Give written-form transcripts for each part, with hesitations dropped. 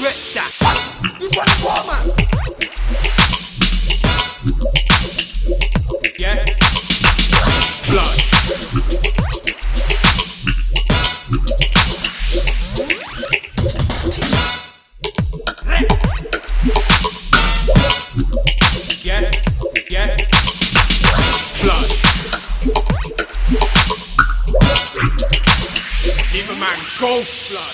that. You what for, man? Yeah. Blood. Yeah. Yeah. Blood. Give a man ghost blood.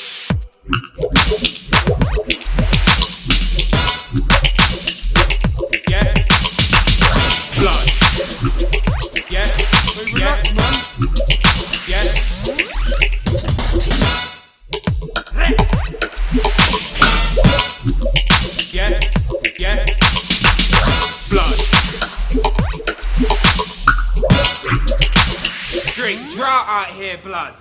Yeah. Blood. Yeah. Yeah. Man. Yeah. Yeah. Yeah. Blood. Straight drought out here, blood.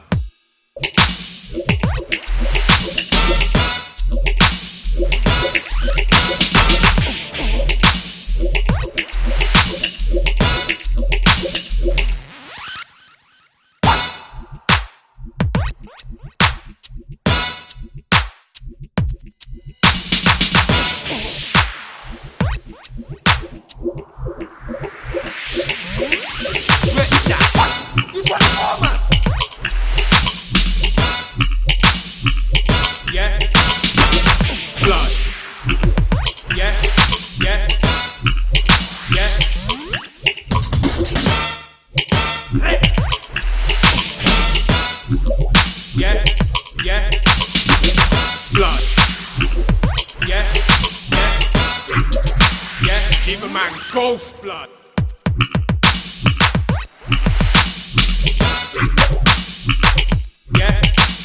Yeah. Blood. Yeah. Yeah. Yeah. Yeah. Yeah. Blood. Yeah. Yeah. Yeah. Give a man ghost blood. Yeah.